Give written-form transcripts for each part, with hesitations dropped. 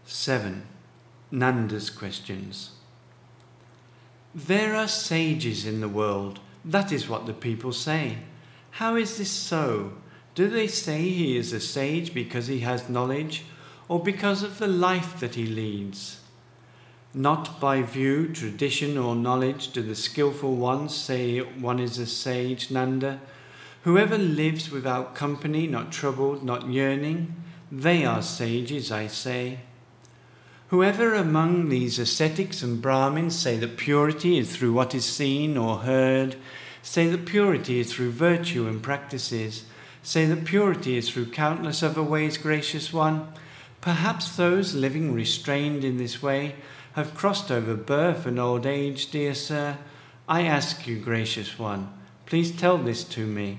7. Nanda's questions. There are sages in the world, that is what the people say. How is this so? Do they say he is a sage because he has knowledge, or because of the life that he leads? Not by view, tradition, or knowledge do the skillful ones say one is a sage, Nanda. Whoever lives without company, not troubled, not yearning, they are sages, I say. Whoever among these ascetics and Brahmins say that purity is through what is seen or heard, say that purity is through virtue and practices, say that purity is through countless other ways, gracious one, perhaps those living restrained in this way have crossed over birth and old age, dear sir. I ask you, gracious one, please tell this to me.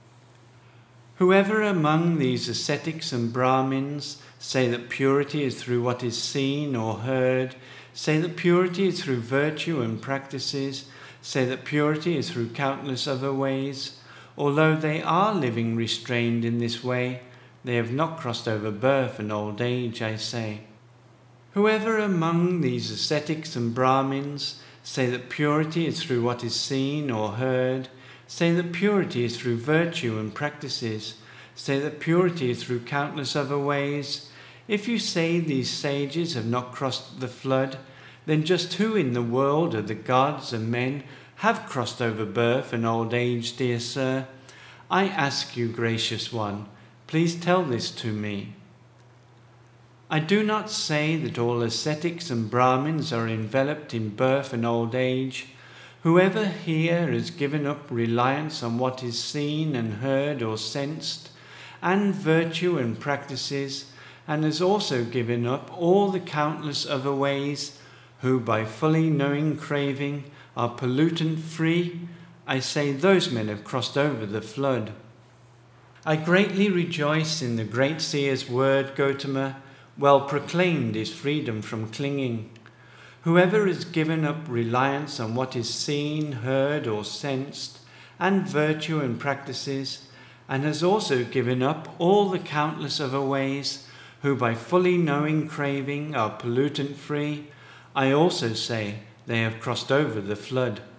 Whoever among these ascetics and Brahmins say that purity is through what is seen or heard, say that purity is through virtue and practices, say that purity is through countless other ways, although they are living restrained in this way, they have not crossed over birth and old age, I say. Whoever among these ascetics and Brahmins say that purity is through what is seen or heard, say that purity is through virtue and practices, say that purity is through countless other ways, if you say these sages have not crossed the flood, then just who in the world of the gods and men have crossed over birth and old age, dear sir? I ask you, gracious one, please tell this to me. I do not say that all ascetics and Brahmins are enveloped in birth and old age. Whoever here has given up reliance on what is seen and heard or sensed, and virtue and practices, and has also given up all the countless other ways, who by fully knowing craving are pollutant-free, I say those men have crossed over the flood. I greatly rejoice in the great seer's word, Gotama. Well proclaimed is freedom from clinging. Whoever has given up reliance on what is seen, heard, or sensed, and virtue and practices, and has also given up all the countless other ways, who by fully knowing craving are pollutant-free, I also say they have crossed over the flood.